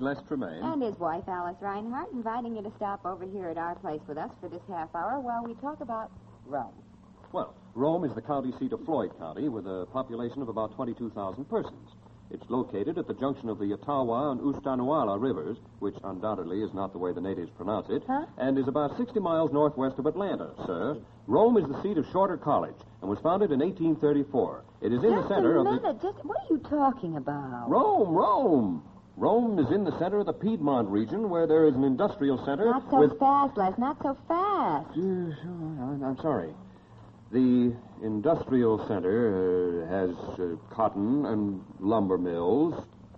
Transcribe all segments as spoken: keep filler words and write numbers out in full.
Les Tremaine. And his wife, Alice Reinhardt, inviting you to stop over here at our place with us for this half hour while we talk about Rome. Well, Rome is the county seat of Floyd County with a population of about twenty-two thousand persons. It's located at the junction of the Etowah and Oostanuala rivers, which undoubtedly is not the way the natives pronounce it, huh? and is about sixty miles northwest of Atlanta, sir. Rome is the seat of Shorter College and was founded in eighteen thirty-four. It is in just the center a minute. of the... Just what are you talking about? Rome, Rome. Rome is in the center of the Piedmont region where there is an industrial center Not so with... fast, Les, not so fast. Uh, I'm sorry. The industrial center uh, has uh, cotton and lumber mills,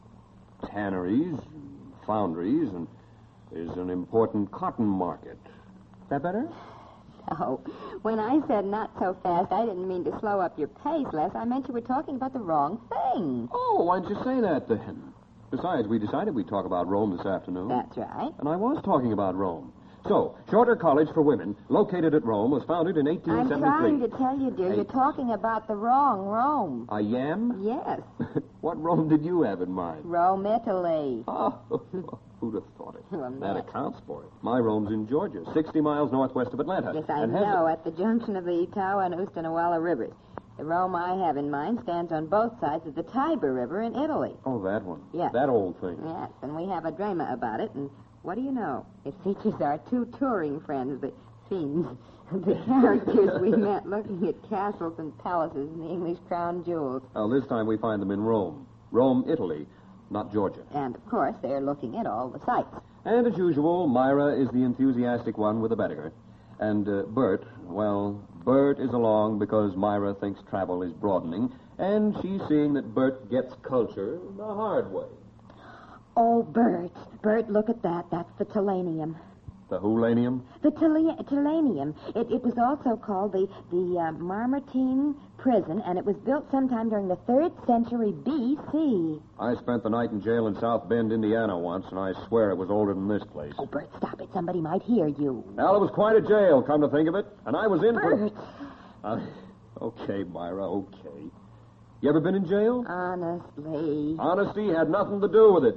tanneries, foundries, and is an important cotton market. Is that better? Oh, when I said not so fast, I didn't mean to slow up your pace, Les. I meant you were talking about the wrong thing. Oh, why didn't you say that then? Besides, we decided we'd talk about Rome this afternoon. That's right. And I was talking about Rome. So, Shorter College for Women, located at Rome, was founded in eighteen seventy-three. I'm trying to tell you, dear, Hey. you're talking about the wrong Rome. I am? Yes. What Rome did you have in mind? Rome, Italy. Oh, who'd have thought it? Well, that Matt. accounts for it. My Rome's in Georgia, sixty miles northwest of Atlanta. Yes, I and has know, a- at the junction of the Etowah and Oostanuala rivers. The Rome I have in mind stands on both sides of the Tiber River in Italy. Oh, that one. Yes. That old thing. Yes, and we have a drama about it, and what do you know? It features our two touring friends, the fiends, the characters we met looking at castles and palaces and the English crown jewels. Well, this time we find them in Rome. Rome, Italy, not Georgia. And, of course, they're looking at all the sights. And as usual, Myra is the enthusiastic one with the Baedeker. And uh, Bert, well, Bert is along because Myra thinks travel is broadening, and she's seeing that Bert gets culture the hard way. Oh, Bert. Bert, look at that. That's the Telanium. The Hulanium? The Tele- Telanium. It, it was also called the, the uh, Marmartine Prison, and it was built sometime during the third century B C. I spent the night in jail in South Bend, Indiana once, and I swear it was older than this place. Oh, Bert, stop it. Somebody might hear you. Well, it was quite a jail, come to think of it, and I was in Bert. for... Uh, okay, Myra, okay. You ever been in jail? Honestly. Honesty had nothing to do with it.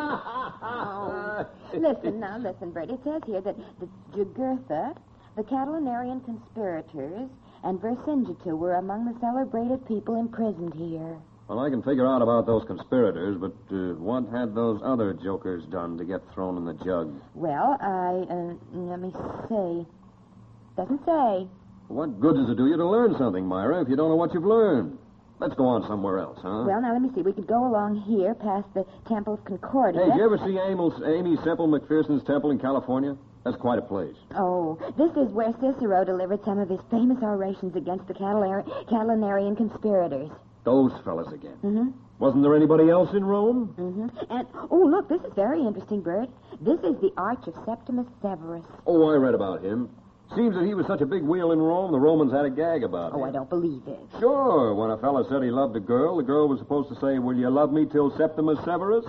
Oh. Listen, now, listen, Bert. It says here that the Jugurtha, the Catalanarian conspirators, and Vercingetorix were among the celebrated people imprisoned here. Well, I can figure out about those conspirators, but uh, what had those other jokers done to get thrown in the jug? Well, I, uh, let me see. Doesn't say. What good does it do you to learn something, Myra, if you don't know what you've learned? Let's go on somewhere else, huh? Well, now, let me see. We could go along here past the Temple of Concordia. Hey, did you ever see Amy, Amy Semple McPherson's temple in California? That's quite a place. Oh, this is where Cicero delivered some of his famous orations against the Catalar- Catalanarian conspirators. Those fellas again. Mm-hmm. Wasn't there anybody else in Rome? Mm-hmm. And, oh, look, this is very interesting, Bert. This is the Arch of Septimus Severus. Oh, I read about him. Seems that he was such a big wheel in Rome, the Romans had a gag about him. Oh, I don't believe it. Sure. When a fella said he loved a girl, the girl was supposed to say, "Will you love me till Septimus Severus?"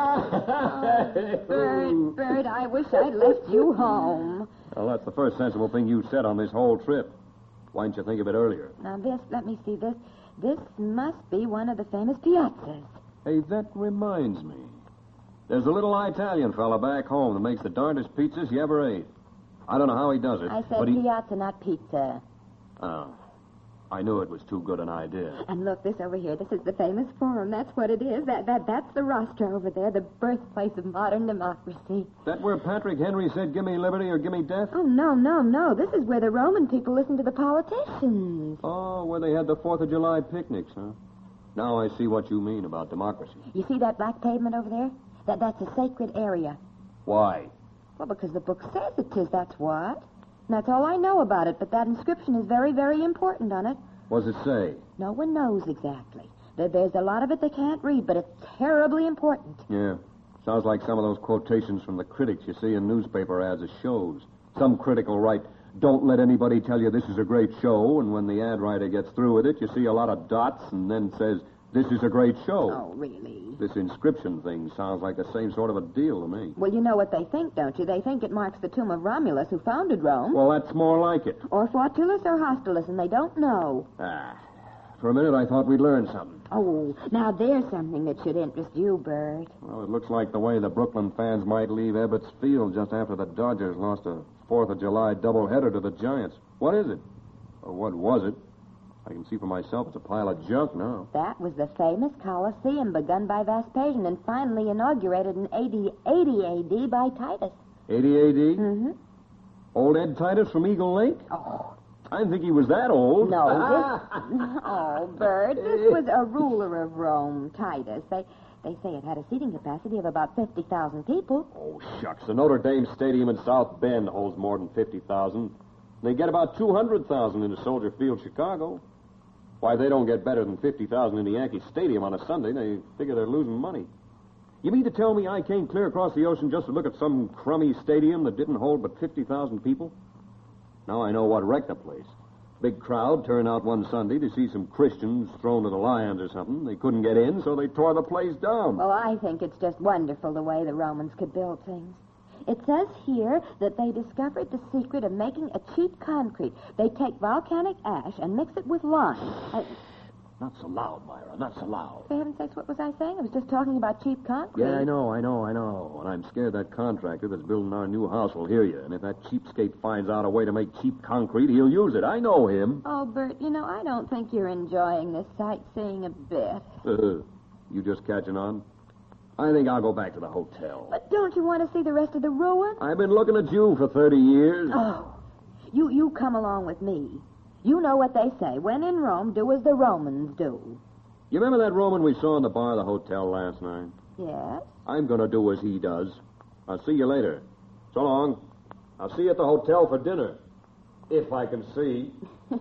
Oh, Bert, Bert, I wish I'd left you home. Well, that's the first sensible thing you said on this whole trip. Why didn't you think of it earlier? Now, this, let me see, this, this must be one of the famous piazzas. Hey, that reminds me. There's a little Italian fella back home that makes the darndest pizzas you ever ate. I don't know how he does it. I said but he... piazza, not pizza. Oh. I knew it was too good an idea. And look, this over here, this is the famous forum. That's what it is. That, that, that's the rostra over there, the birthplace of modern democracy. That where Patrick Henry said, "Give me liberty or give me death"? Oh, no, no, no. This is where the Roman people listen to the politicians. Oh, where they had the Fourth of July picnics, huh? Now I see what you mean about democracy. You see that black pavement over there? That, that's a sacred area. Why? Well, because the book says it is, that's what. And that's all I know about it, but that inscription is very, very important on it. What does it say? No one knows exactly. There, there's a lot of it they can't read, but it's terribly important. Yeah. Sounds like some of those quotations from the critics you see in newspaper ads of shows. Some critic will write, "Don't let anybody tell you this is a great show," and when the ad writer gets through with it, you see a lot of dots and then says, "This is a great show." Oh, really? This inscription thing sounds like the same sort of a deal to me. Well, you know what they think, don't you? They think it marks the tomb of Romulus, who founded Rome. Well, that's more like it. Or Fautulus or Hostilius, and they don't know. Ah, For a minute, I thought we'd learn something. Oh, now there's something that should interest you, Bert. Well, it looks like the way the Brooklyn fans might leave Ebbets Field just after the Dodgers lost a fourth of July doubleheader to the Giants. What is it? Or what was it? I can see for myself it's a pile of junk now. That was the famous Colosseum begun by Vespasian and finally inaugurated in eighty A D by Titus. eighty A D? Mm-hmm. Old Ed Titus from Eagle Lake? Oh. I didn't think he was that old. No, this... Oh, Bert, this was a ruler of Rome, Titus. They they say it had a seating capacity of about fifty thousand people. Oh, shucks. The Notre Dame Stadium in South Bend holds more than fifty thousand. They get about two hundred thousand into Soldier Field, Chicago. Why, they don't get better than fifty thousand in the Yankee Stadium on a Sunday. They figure they're losing money. You mean to tell me I came clear across the ocean just to look at some crummy stadium that didn't hold but fifty thousand people? Now I know what wrecked the place. Big crowd turned out one Sunday to see some Christians thrown to the lions or something. They couldn't get in, so they tore the place down. Well, I think it's just wonderful the way the Romans could build things. It says here that they discovered the secret of making a cheap concrete. They take volcanic ash and mix it with lime. And... Not so loud, Myra, not so loud. For heaven's sakes, what was I saying? I was just talking about cheap concrete. Yeah, I know, I know, I know. And I'm scared that contractor that's building our new house will hear you. And if that cheapskate finds out a way to make cheap concrete, he'll use it. I know him. Oh, Bert, you know, I don't think you're enjoying this sightseeing a bit. Uh, you just catching on? I think I'll go back to the hotel. But don't you want to see the rest of the ruin? I've been looking at you for thirty years. Oh, you, you come along with me. You know what they say. When in Rome, do as the Romans do. You remember that Roman we saw in the bar of the hotel last night? Yes? I'm going to do as he does. I'll see you later. So long. I'll see you at the hotel for dinner. If I can see.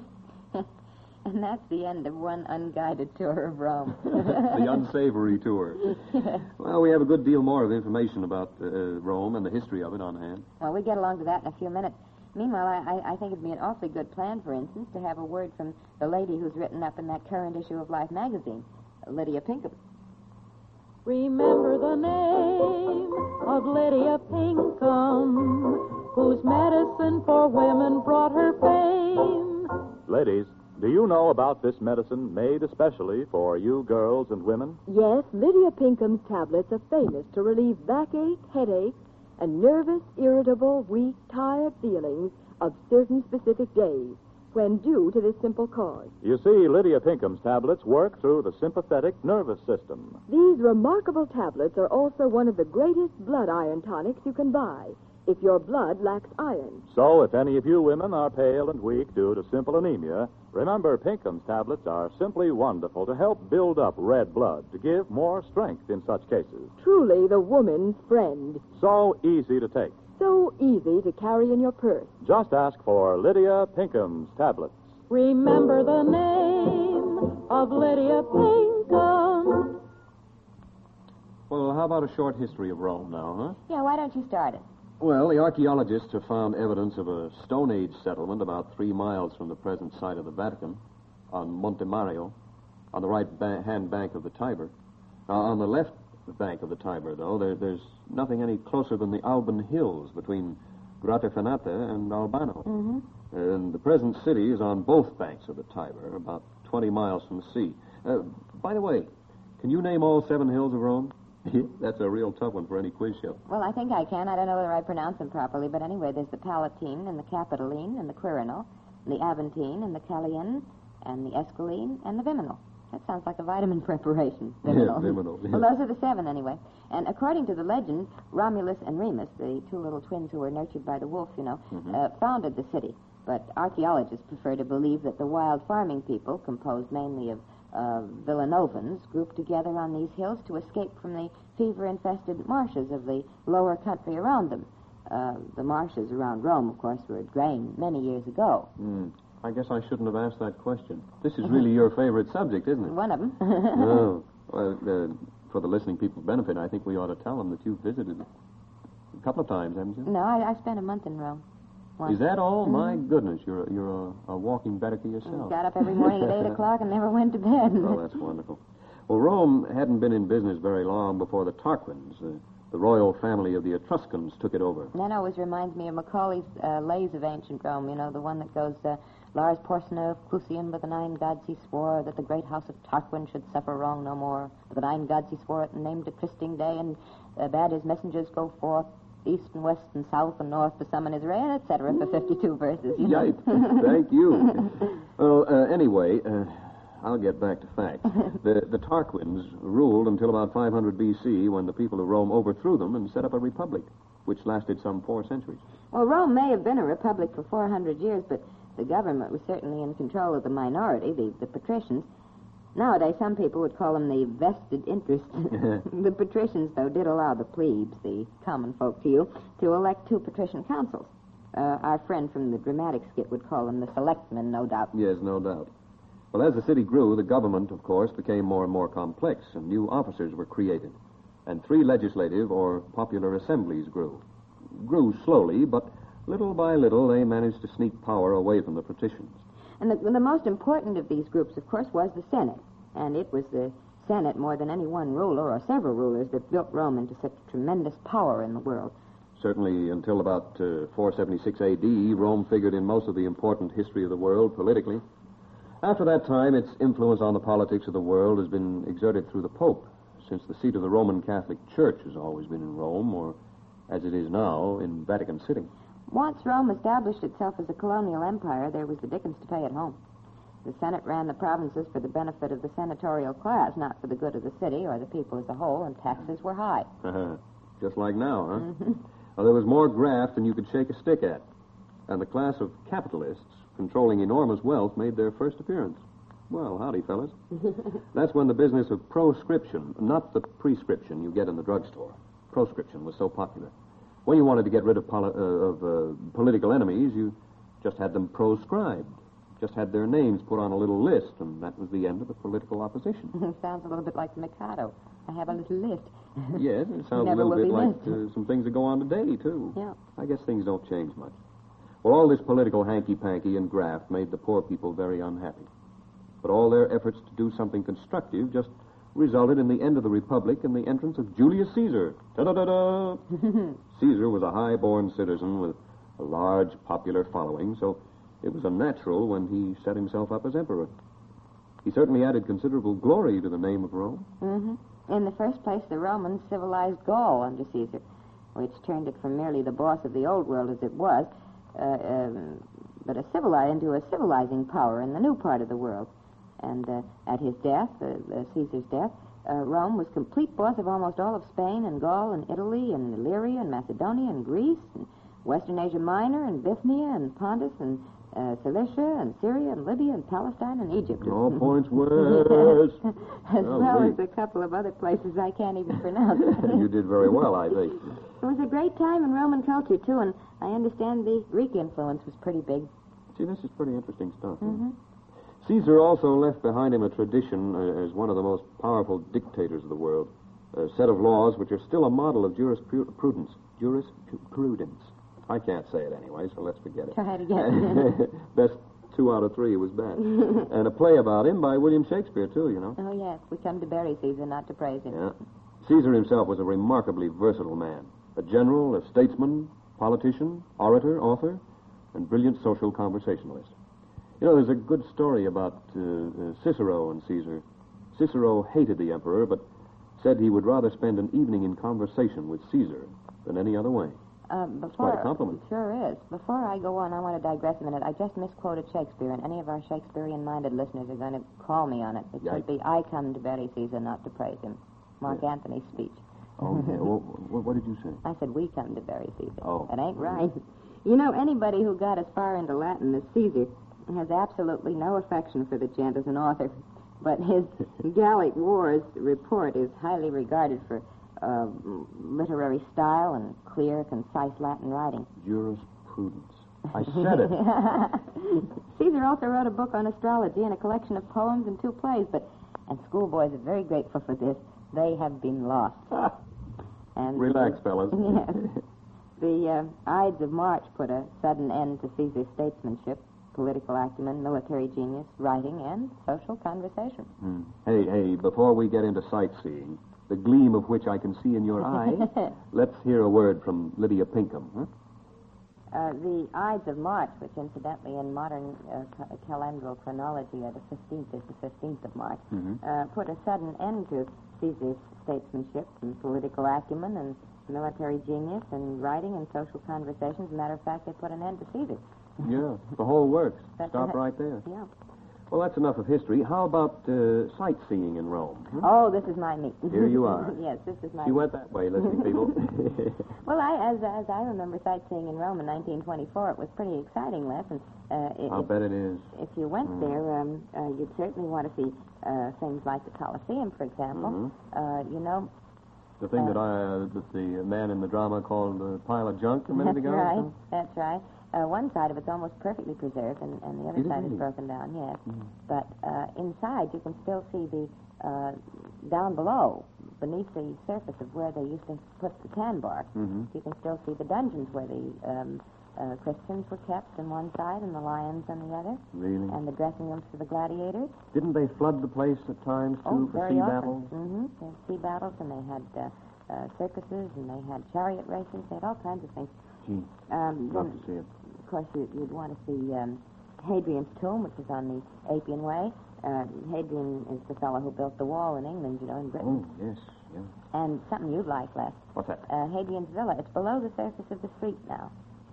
And that's the end of one unguided tour of Rome. The unsavory tour. Well, we have a good deal more of information about uh, Rome and the history of it on hand. Well, we get along to that in a few minutes. Meanwhile, I, I, I think it'd be an awfully good plan, for instance, to have a word from the lady who's written up in that current issue of Life magazine, Lydia Pinkham. Remember the name of Lydia Pinkham, whose medicine for women brought her fame. Ladies, do you know about this medicine made especially for you girls and women? Yes, Lydia Pinkham's tablets are famous to relieve backache, headache, and nervous, irritable, weak, tired feelings of certain specific days when due to this simple cause. You see, Lydia Pinkham's tablets work through the sympathetic nervous system. These remarkable tablets are also one of the greatest blood iron tonics you can buy if your blood lacks iron. So if any of you women are pale and weak due to simple anemia, remember Pinkham's tablets are simply wonderful to help build up red blood, to give more strength in such cases. Truly the woman's friend. So easy to take. So easy to carry in your purse. Just ask for Lydia Pinkham's tablets. Remember the name of Lydia Pinkham. Well, how about a short history of Rome now, huh? Yeah, why don't you start it? Well, the archaeologists have found evidence of a Stone Age settlement about three miles from the present site of the Vatican, on Monte Mario, on the right-hand bank of the Tiber. Now, on the left bank of the Tiber, though, there, there's nothing any closer than the Alban Hills between Gratifinate and Albano. Mm-hmm. And the present city is on both banks of the Tiber, about twenty miles from the sea. Uh, by the way, can you name all seven hills of Rome? That's a real tough one for any quiz show. Well, I think I can. I don't know whether I pronounce them properly, but anyway, there's the Palatine and the Capitoline and the Quirinal, and the Aventine and the Callian and the Esquiline and the Viminal. That sounds like a vitamin preparation. Viminal. Yeah, Viminal. Yeah. Well, those are the seven anyway. And according to the legend, Romulus and Remus, the two little twins who were nurtured by the wolf, you know, Mm-hmm. uh, founded the city. But archaeologists prefer to believe that the wild farming people, composed mainly of uh, Villanovans, grouped together on these hills to escape from the fever-infested marshes of the lower country around them. Uh, the marshes around Rome, of course, were drained many years ago. Mm. I guess I shouldn't have asked that question. This is really your favorite subject, isn't it? One of them. Oh. Well, uh, for the listening people's benefit, I think we ought to tell them that you've visited it a couple of times, haven't you? No, I, I spent a month in Rome. Once. Is that all? Mm-hmm. My goodness, you're a, you're a, a walking Baedeker yourself. Got up every morning at eight o'clock and never went to bed. Oh, that's wonderful. Well, Rome hadn't been in business very long before the Tarquins, uh, the royal family of the Etruscans, took it over. That always reminds me of Macaulay's uh, Lays of Ancient Rome, you know, the one that goes, uh, Lars Porsena, Clusian, by the nine gods he swore that the great house of Tarquin should suffer wrong no more. By the nine gods he swore it and named a trysting day, and uh, bade his messengers go forth, east and west and south and north to summon his reign, et cetera, for fifty-two verses. You know? Yikes. Thank you. Well, uh, anyway, uh, I'll get back to facts. The, the Tarquins ruled until about five hundred B C when the people of Rome overthrew them and set up a republic, which lasted some four centuries. Well, Rome may have been a republic for four hundred years, but the government was certainly in control of the minority, the, the patricians. Nowadays, some people would call them the vested interest. The patricians, though, did allow the plebes, the common folk to you, to elect two patrician councils. Uh, our friend from the dramatic skit would call them the selectmen, no doubt. Yes, no doubt. Well, as the city grew, the government, of course, became more and more complex, and new officers were created. And three legislative or popular assemblies grew. Grew slowly, but little by little they managed to sneak power away from the patricians. And the, the most important of these groups, of course, was the Senate. And it was the Senate, more than any one ruler or several rulers, that built Rome into such tremendous power in the world. Certainly until about uh, four seventy-six A D, Rome figured in most of the important history of the world politically. After that time, its influence on the politics of the world has been exerted through the Pope, since the seat of the Roman Catholic Church has always been in Rome, or as it is now, in Vatican City. Once Rome established itself as a colonial empire, there was the dickens to pay at home. The Senate ran the provinces for the benefit of the senatorial class, not for the good of the city or the people as a whole, and taxes were high. Just like now, huh? Mm-hmm. Well, there was more graft than you could shake a stick at. And the class of capitalists, controlling enormous wealth, made their first appearance. Well, howdy, fellas. That's when the business of proscription, not the prescription you get in the drugstore. Proscription was so popular. When you wanted to get rid of, poli- uh, of uh, political enemies, you just had them proscribed. Just had their names put on a little list, and that was the end of the political opposition. Sounds a little bit like the Mikado. I have a little list. Yes, it sounds Never a little will bit be like missed. uh, some things that go on today, too. Yeah. I guess things don't change much. Well, all this political hanky-panky and graft made the poor people very unhappy. But all their efforts to do something constructive just resulted in the end of the Republic and the entrance of Julius Caesar. Ta-da-da-da! Caesar was a high-born citizen with a large popular following, so it was unnatural when he set himself up as emperor. He certainly added considerable glory to the name of Rome. Mm-hmm. In the first place, the Romans civilized Gaul under Caesar, which turned it from merely the boss of the old world as it was, uh, um, but a civili- into a civilizing power in the new part of the world. And uh, at his death, uh, uh, Caesar's death, uh, Rome was complete boss of almost all of Spain and Gaul and Italy and Illyria and Macedonia and Greece and Western Asia Minor and Bithynia and Pontus and uh, Cilicia and Syria and Libya and Palestine and Egypt. All points west. As Oh, well neat. as a couple of other places I can't even pronounce. You did very well, I think. It was a great time in Roman culture, too, and I understand the Greek influence was pretty big. See, this is pretty interesting stuff. huh? Mm-hmm. Caesar also left behind him a tradition uh, as one of the most powerful dictators of the world. A set of laws which are still a model of jurisprudence. Jurisprudence. I can't say it anyway, so let's forget it. Try it again. Best two out of three was bad. And a play about him by William Shakespeare, too, you know. Oh, yes. We come to bury Caesar, not to praise him. Yeah. Caesar himself was a remarkably versatile man. A general, a statesman, politician, orator, author, and brilliant social conversationalist. You know, there's a good story about uh, uh, Cicero and Caesar. Cicero hated the emperor, but said he would rather spend an evening in conversation with Caesar than any other way. Uh, before, quite a compliment. Sure is. Before I go on, I want to digress a minute. I just misquoted Shakespeare, and any of our Shakespearean-minded listeners are going to call me on it. It should Yikes. be, I come to bury Caesar, not to praise him. Mark Yeah. Antony's speech. Oh, yeah. Well, what, what did you say? I said, we come to bury Caesar. Oh. It ain't right. You know, anybody who got as far into Latin as Caesar has absolutely no affection for the gent as an author. But his Gallic Wars report is highly regarded for uh, literary style and clear, concise Latin writing. Jurisprudence. I said it. Caesar also wrote a book on astrology and a collection of poems and two plays, but, and schoolboys are very grateful for this, they have been lost. And Relax, fellas. Yes. The uh, Ides of March put a sudden end to Caesar's statesmanship, political acumen, military genius, writing, and social conversation. Hmm. Hey, hey, before we get into sightseeing, the gleam of which I can see in your eye, let's hear a word from Lydia Pinkham, huh? Uh, the Ides of March, which incidentally in modern uh, ca- calendral chronology are the fifteenth, is the fifteenth of March, Mhm. uh, put a sudden end to Caesar's statesmanship and political acumen and military genius and writing and social conversations. As a matter of fact, they put an end to Caesar. Yeah, the whole works. That's Stop right. right there. Yeah. Well, that's enough of history. How about uh, sightseeing in Rome? Hmm? Oh, this is my meat. Here you are. Yes, this is my You meat. went that way, listening people. Well, I, as as I remember sightseeing in Rome in nineteen twenty-four, it was pretty exciting, Les. And uh, it, I'll if, bet it is. if you went Mm. there, um, uh, you'd certainly want to see uh, things like the Colosseum, for example. Mhm. Uh, you know, The thing Uh, that I, uh, that the man in the drama called a pile of junk a minute that's ago. right. huh? That's right. Uh, one side of it's almost perfectly preserved, and, and the other Is it side really? is broken down. Yes, Mm. but uh, inside you can still see the uh, down below, beneath the surface of where they used to put the tan bark. Mhm. You can still see the dungeons where the um, uh, Christians were kept on one side and the lions on the other, Really? and the dressing rooms for the gladiators. Didn't they flood the place at times, too, Oh, for very sea often. battles? Mm-hmm. They had sea battles, and they had uh, uh, circuses, and they had chariot races. They had all kinds of things. Gee, Um, love then, to see it. of course, you, you'd want to see um, Hadrian's tomb, which is on the Appian Way. Uh, Hadrian is the fellow who built the wall in England, you know, in Britain. Oh, yes, yeah. And something you'd like, Les. What's that? Uh, Hadrian's Villa. It's below the surface of the street now.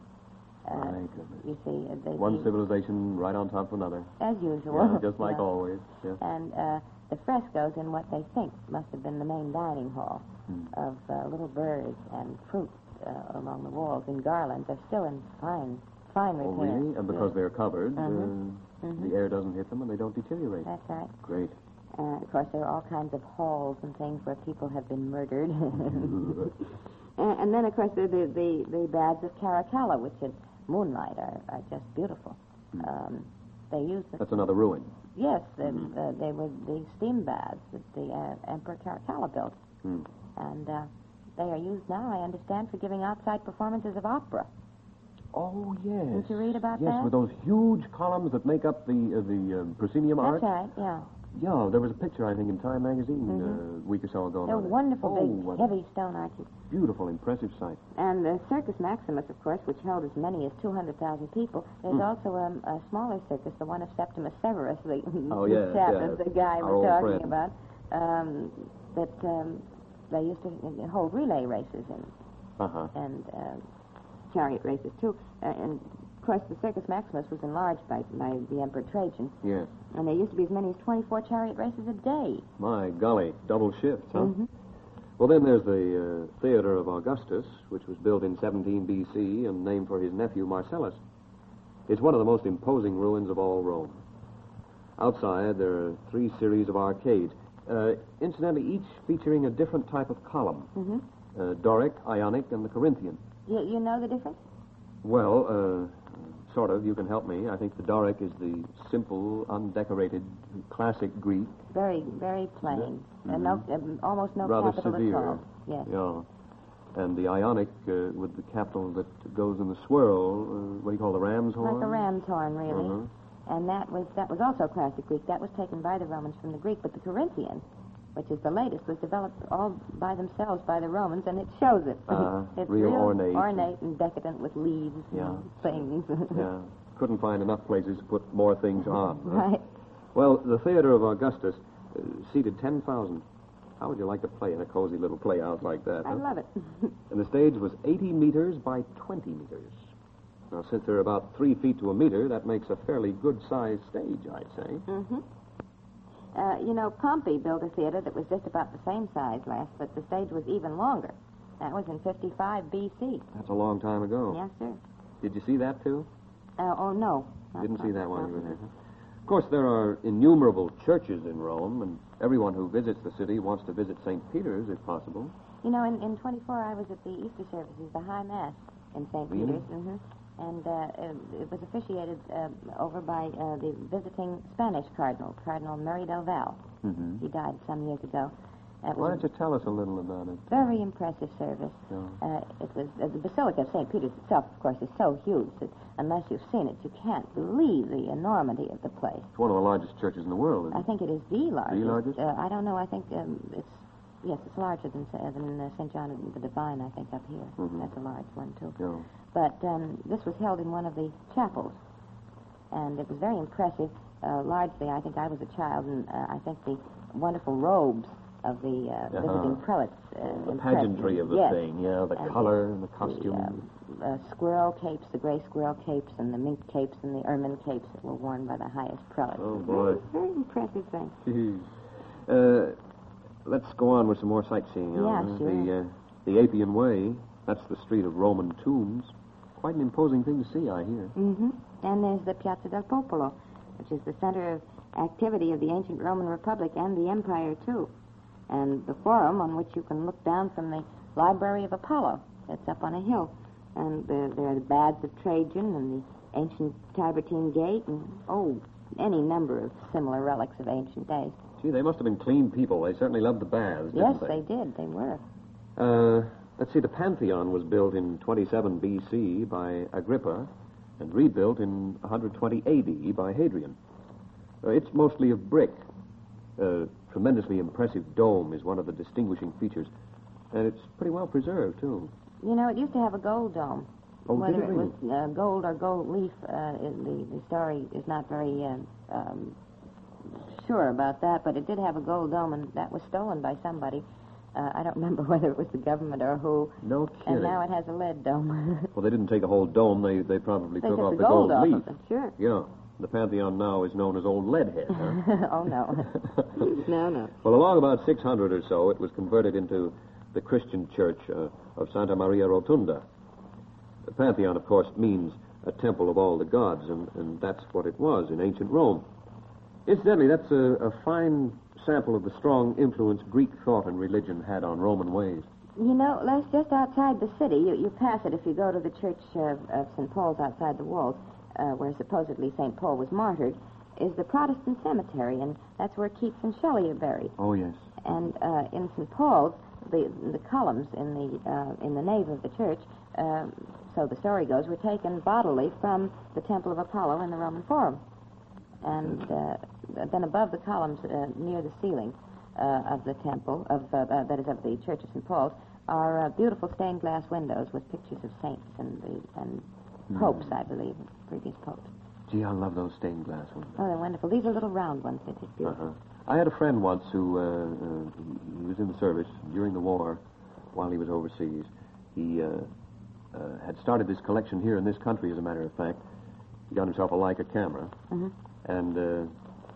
Uh, My goodness. You see, uh, they, One they- civilization right on top of another. as usual. Yeah, just like Yeah. always. Yeah. And uh, the frescoes in what they think must have been the main dining hall Hmm. of uh, little birds and fruit uh, along the walls in garlands. They're still in fine, fine Oh, repair. really? And because Yes. they're covered, Mhm. uh, Mhm. the air doesn't hit them and they don't deteriorate. That's right. Great. Uh, of course, there are all kinds of halls and things where people have been murdered. and, and then, of course, the, the, the, the baths of Caracalla, which at moonlight are, are just beautiful. Um, they use the, That's another ruin. yes, the, the, they were the steam baths that the uh, Emperor Caracalla built. Hmm. And uh, they are used now, I understand, for giving outside performances of opera. Oh, yes. Didn't you read about yes, that? with those huge columns that make up the uh, the um, proscenium arch. That's right, yeah. Yeah, there was a picture, I think, in Time magazine Mhm. uh, a week or so ago. They're about it. wonderful, oh, big, what heavy stone arches. a beautiful, impressive sight. And the Circus Maximus, of course, which held as many as two hundred thousand people. There's Hmm. also um, a smaller circus, the one of Septimus Severus, the, Oh, the yes, chap, yes. the guy Our we're old talking friend. about, um, that um, they used to hold relay races and, Uh-huh. and uh, chariot races, too. Uh, and, of course, the Circus Maximus was enlarged by, by the Emperor Trajan. Yes. And there used to be as many as twenty-four chariot races a day. My golly, double shifts, huh? Mhm. Well, then there's the uh, Theater of Augustus, which was built in seventeen B C and named for his nephew Marcellus. It's one of the most imposing ruins of all Rome. Outside, there are three series of arcades, uh, incidentally, each featuring a different type of column. Mm-hmm. Uh, Doric, Ionic, and the Corinthian. You, you know the difference? Well, uh, sort of. You can help me. I think the Doric is the simple, undecorated, classic Greek. Very, very plain. Uh, no, um, almost no Rather capital severe. at all. Yes. Yeah. And the Ionic uh, with the capital that goes in the swirl, uh, what do you call the ram's horn? Like a ram's horn, really. Uh-huh. And that was that was also classic Greek. That was taken by the Romans from the Greek, but the Corinthian, which is the latest, was developed all by themselves by the Romans, and it shows it. Uh, it's real real ornate. ornate and decadent with leaves Yeah. and things. Yeah. Couldn't find enough places to put more things on. huh? Right. Well, the Theater of Augustus uh, seated ten thousand. How would you like to play in a cozy little playhouse like that? I huh? love it. And the stage was eighty meters by twenty meters. Now, since they're about three feet to a meter, that makes a fairly good-sized stage, I'd say. Mm-hmm. Uh, you know, Pompey built a theater that was just about the same size, Les, but the stage was even longer. That was in fifty-five B C. That's a long time ago. Yes, sir. Did you see that, too? Uh, oh, no. Not- Didn't see not- that while not- you were there. huh? Of course, there are innumerable churches in Rome, and everyone who visits the city wants to visit Saint Peter's, if possible. You know, in, in twenty-four, I was at the Easter services, the High Mass in Saint Really? Peter's. Mm-hmm. And uh, uh, it was officiated uh, over by uh, the visiting Spanish cardinal, Cardinal Murray del Val. Mm-hmm. He died some years ago. That Why was don't you tell us a little about it? a very impressive service. Yeah. Uh, it was uh, the Basilica of Saint Peter's itself, of course, is so huge that unless you've seen it, you can't believe the enormity of the place. It's one of the largest churches in the world, isn't I it? think it is the largest. largest? Uh, I don't know. I think um, it's Yes, it's larger than, uh, than uh, Saint John the Divine, I think, up here. Mhm. That's a large one, too. Yeah. But um, this was held in one of the chapels, and it was very impressive. Uh, largely, I think I was a child, and uh, I think the wonderful robes of the uh, Uh-huh. visiting prelates. Uh, The impressed pageantry me. of the Yes. thing, yeah, the And color and the The, costume. um, uh, squirrel capes, the gray squirrel capes, and the mink capes, and the ermine capes that were worn by the highest prelates. Oh, boy. Very, very impressive thing. uh, let's go on with some more sightseeing. Yeah, Eleanor. sure. The, uh, the Appian Way, that's the street of Roman tombs. Quite an imposing thing to see, I hear. Mm-hmm. And there's the Piazza del Popolo, which is the center of activity of the ancient Roman Republic and the Empire, too. And the Forum, on which you can look down from the Library of Apollo. It's up on a hill. And there, there are the Baths of Trajan and the ancient Tiburtine Gate and, oh, any number of similar relics of ancient days. Gee, they must have been clean people. They certainly loved the baths, Yes, didn't they? they did. They were. Uh, let's see, the Pantheon was built in twenty-seven B C by Agrippa and rebuilt in one twenty A D by Hadrian. Uh, it's mostly of brick. A tremendously impressive dome is one of the distinguishing features, and it's pretty well preserved, too. You know, it used to have a gold dome. Oh, Whether did it it really? was uh, gold or gold leaf, uh, it, the, the story is not very uh, um, sure about that, but it did have a gold dome, and that was stolen by somebody. Uh, I don't remember whether it was the government or who. No kidding. And now it has a lead dome. Well, they didn't take a whole dome. They they probably They took took off the the gold gold, off leaf. of it, sure. Yeah. The Pantheon now is known as Old Leadhead, huh? Oh, no. no, no. Well, along about six hundred or so, it was converted into the Christian church uh, of Santa Maria Rotunda. The Pantheon, of course, means a temple of all the gods, and, and that's what it was in ancient Rome. Incidentally, that's a, a fine sample of the strong influence Greek thought and religion had on Roman ways. You know, Les, just outside the city, you, you pass it if you go to the church of, of Saint Paul's outside the walls, uh, where supposedly Saint Paul was martyred, is the Protestant cemetery, and that's where Keats and Shelley are buried. Oh, yes. And uh, in Saint Paul's, the the columns in the uh, in the nave of the church, uh, so the story goes, were taken bodily from the Temple of Apollo in the Roman Forum. And uh, then above the columns, uh, near the ceiling uh, of the temple, of uh, uh, that is of the Church of Saint Paul's, are uh, beautiful stained glass windows with pictures of saints and the and popes, I believe, previous popes. Gee, I love those stained glass ones. Oh, they're wonderful. These are little round ones. They're just beautiful. Uh-huh. I had a friend once who, uh, uh, he, he was in the service during the war while he was overseas. He uh, uh, had started this collection here in this country, as a matter of fact. He got himself a Leica camera. Mm-hmm. And uh, uh,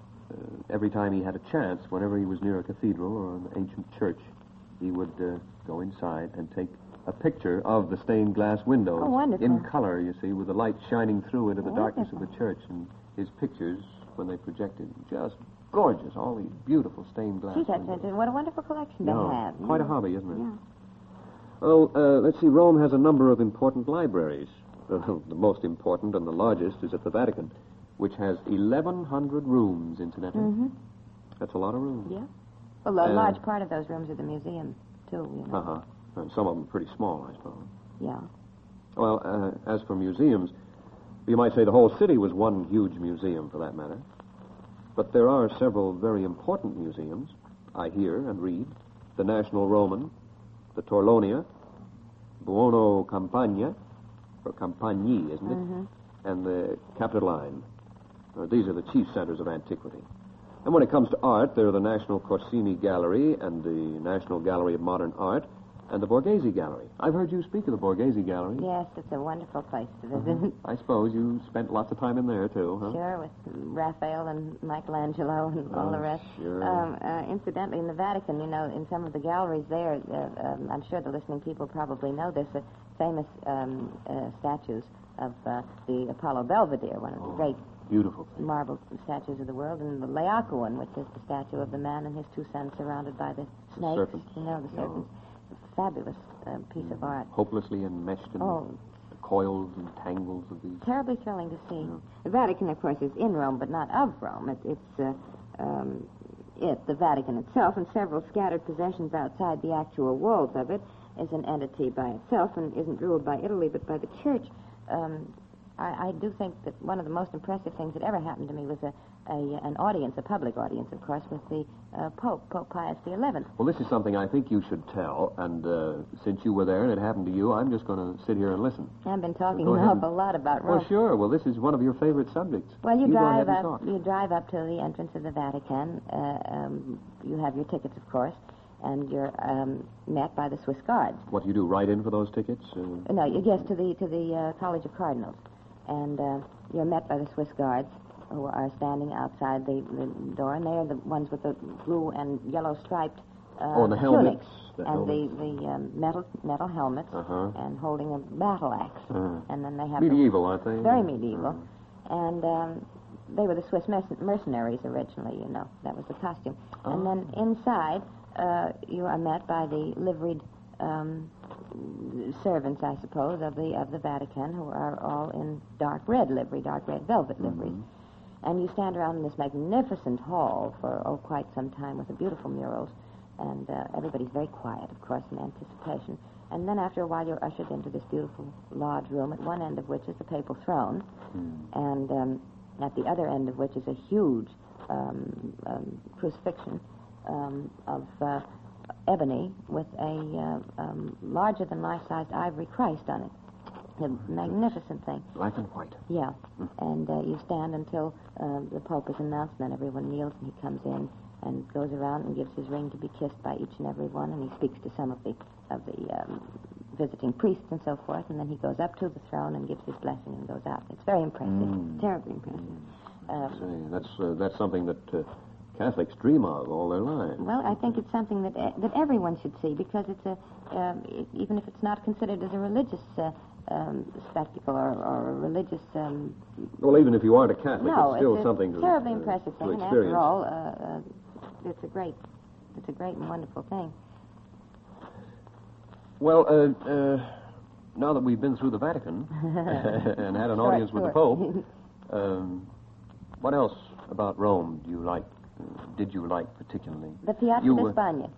every time he had a chance, whenever he was near a cathedral or an ancient church, he would uh, go inside and take a picture of the stained glass windows. Oh, wonderful. In color, you see, with the light shining through into the Wonderful. darkness of the church. And his pictures, when they projected, just gorgeous. All these beautiful stained glass Gee, that's windows. it. What a wonderful collection Yeah, to have. quite a Yeah. hobby, isn't it? Yeah. Well, uh, let's see. Rome has a number of important libraries. Uh, the most important and the largest is at the Vatican, which has eleven hundred rooms, incidentally. Mm-hmm. That's a lot of rooms. Yeah. Well, a Uh, large part of those rooms are the museum, too, you know. Uh-huh. And some of them pretty small, I suppose. Yeah. Well, uh, as for museums, you might say the whole city was one huge museum, for that matter. But there are several very important museums, I hear and read. The National Roman, the Torlonia, Buono Campagna, or Campagni, isn't it? Mm-hmm. And the Capitoline. Uh, these are the chief centers of antiquity. And when it comes to art, there are the National Corsini Gallery and the National Gallery of Modern Art and the Borghese Gallery. I've heard you speak of the Borghese Gallery. Yes, it's a wonderful place to visit. I suppose you spent lots of time in there, too, huh? Sure, with Raphael and Michelangelo and all Oh, the rest. sure. Um, uh, incidentally, in the Vatican, you know, in some of the galleries there, uh, um, I'm sure the listening people probably know this, uh, famous um, uh, statues of uh, the Apollo Belvedere, one of the Oh, great beautiful thing. marble statues of the world, and the Laocoon, which is the statue of the man and his two sons surrounded by the snakes. serpents. You know, the Yeah. serpents. Fabulous uh, piece of art. Hopelessly enmeshed in Oh. the coils and tangles of these. Terribly thrilling to see. Yeah. The Vatican, of course, is in Rome, but not of Rome. It, it's uh, um, it, the Vatican itself, and several scattered possessions outside the actual walls of it, is an entity by itself and isn't ruled by Italy, but by the Church. Um, I, I do think that one of the most impressive things that ever happened to me was a, a an audience, a public audience, of course, with the uh, Pope, Pope Pius the eleventh. Well, this is something I think you should tell, and uh, since you were there and it happened to you, I'm just going to sit here and listen. I've been talking Go an ahead. awful lot about Rome. Well, sure. Well, this is one of your favorite subjects. Well, you, you drive go ahead and up. talk. You drive up to the entrance of the Vatican. Uh, um, you have your tickets, of course, and you're um, met by the Swiss Guards. What do you do? Write in for those tickets? Uh, Uh, no, you- yes, to the to the uh, College of Cardinals, and uh, you're met by the Swiss Guards, who are standing outside the, the door, and they are the ones with the blue and yellow striped uh, Oh, and the helmets. tunics, The and helmets. the the um, metal metal helmets, Uh-huh. and holding a battle axe, Uh, and then they have the- medieval, aren't they? very medieval, and um, they were the Swiss merc- mercenaries originally. You know, that was the costume, and then inside uh, you are met by the liveried um, servants, I suppose, of the of the Vatican, who are all in dark red livery, dark red velvet liveries. And you stand around in this magnificent hall for, oh, quite some time with the beautiful murals. And uh, everybody's very quiet, of course, in anticipation. And then after a while, you're ushered into this beautiful lodge room, at one end of which is the papal throne, and um, at the other end of which is a huge um, um, crucifixion um, of uh, ebony with a uh, um, larger-than-life-sized ivory Christ on it. A magnificent thing. Black and white. Yeah, and uh, you stand until uh, the Pope is announced, and then everyone kneels, and he comes in and goes around and gives his ring to be kissed by each and every one, and he speaks to some of the of the um, visiting priests and so forth, and then he goes up to the throne and gives his blessing and goes out. It's very impressive, Mm. terribly impressive. Um, Say, that's uh, that's something that uh, Catholics dream of all their lives. Well, I think it's something that uh, that everyone should see, because it's a um, e- even if it's not considered as a religious uh, um, spectacle or, or a religious. Um, Well, even if you aren't a Catholic, no, it's still it's a something to terribly uh, impressive to thing, and experience. after all, uh, uh, it's a great, it's a great and wonderful thing. Well, uh, uh, now that we've been through the Vatican and had an Short, audience with the short. Pope, um, what else about Rome do you like? Uh, did you like particularly? The Piazza You, di uh, Spagna.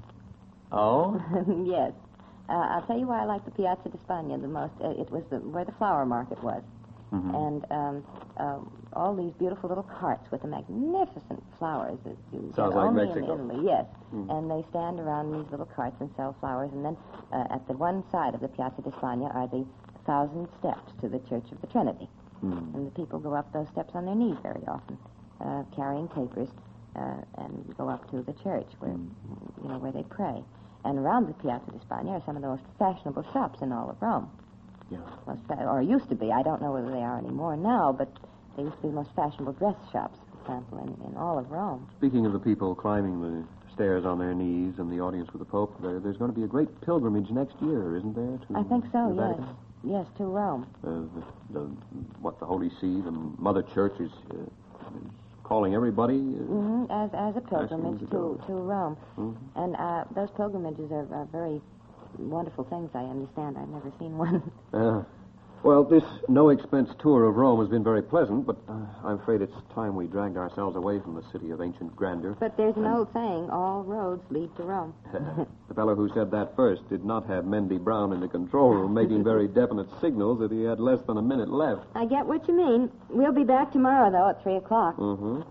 Oh, Yes. Uh, I'll tell you why I like the Piazza di Spagna the most. Uh, it was the, where the flower market was. Mhm. And um, um, all these beautiful little carts with the magnificent flowers that you Sounds get like only Mexico. in Italy. Yes. Mhm. And they stand around in these little carts and sell flowers. And then uh, at the one side of the Piazza di Spagna are the thousand steps to the Church of the Trinity. Hmm. And the people go up those steps on their knees very often, uh, carrying tapers, uh, and go up to the church where, you know, where they pray. And around the Piazza di Spagna are some of the most fashionable shops in all of Rome. Yeah. Most fa- or used to be. I don't know whether they are anymore now, but they used to be the most fashionable dress shops, for example, in, in all of Rome. Speaking of the people climbing the stairs on their knees and the audience with the Pope, there, there's going to be a great pilgrimage next year, isn't there? To I think so, the yes. Vatican? Yes, to Rome. Uh, the, the, what the Holy See, the Mother Church is, uh, is calling everybody. Uh, hmm as as a pilgrimage to to, go. to Rome. Mhm. And uh, those pilgrimages are, are very wonderful things, I understand. I've never seen one. Uh, well, this no-expense tour of Rome has been very pleasant, but uh, I'm afraid it's time we dragged ourselves away from the city of ancient grandeur. But there's an old saying, all roads lead to Rome. The fellow who said that first did not have Mendy Brown in the control room making very definite signals that he had less than a minute left. I get what you mean. We'll be back tomorrow, though, at three o'clock. Mm-hmm.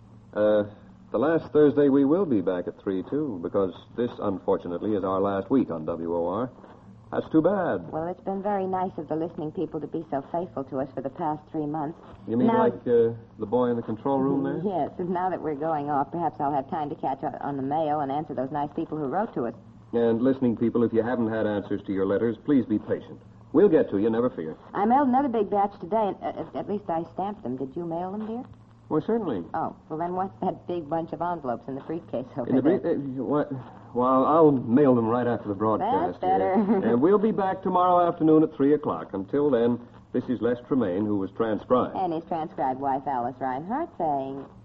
Uh, the last Thursday we will be back at three, too, because this, unfortunately, is our last week on W O R. That's too bad. Well, it's been very nice of the listening people to be so faithful to us for the past three months. You mean Now- like uh, the boy in the control room there? Yes, and now that we're going off, perhaps I'll have time to catch up on the mail and answer those nice people who wrote to us. And listening people, if you haven't had answers to your letters, please be patient. We'll get to you, never fear. I mailed another big batch today, and uh, at- at least I stamped them. Did you mail them, dear? Well, certainly. Oh, well, then what's that big bunch of envelopes in the briefcase over In the there? brief, uh, what? Well, I'll mail them right after the broadcast. That's better. yeah. And we'll be back tomorrow afternoon at three o'clock. Until then, this is Les Tremaine, who was transcribed. And his transcribed wife, Alice Reinhardt, saying...